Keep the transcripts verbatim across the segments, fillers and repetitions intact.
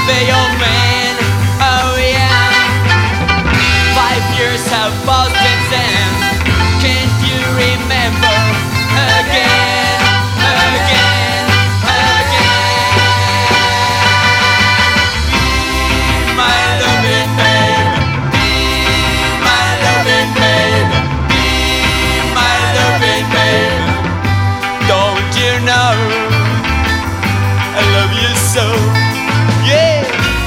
be your man. Oh yeah. Five years have passed since then. Can't you remember again, again, again? Be my loving babe, be my loving babe, be my loving babe. Don't you know I love you so? Yeah.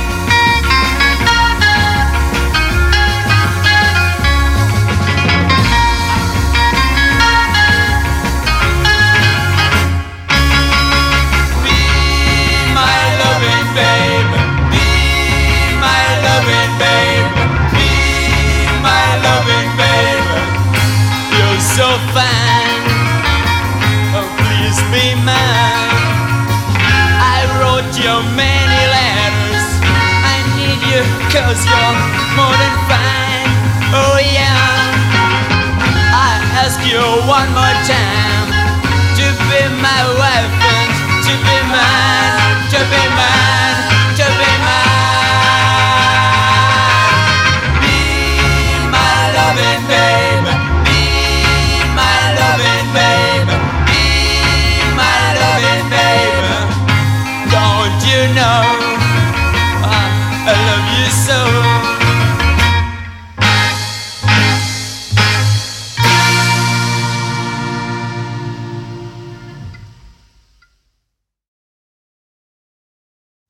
So fine, oh please be mine. I wrote you many letters. I need you cause you're more than fine. Oh yeah. I ask you one more time to be my wife and to be mine, to be mine, to be mine. Be my loving babe, babe, be my loving babe. Don't you know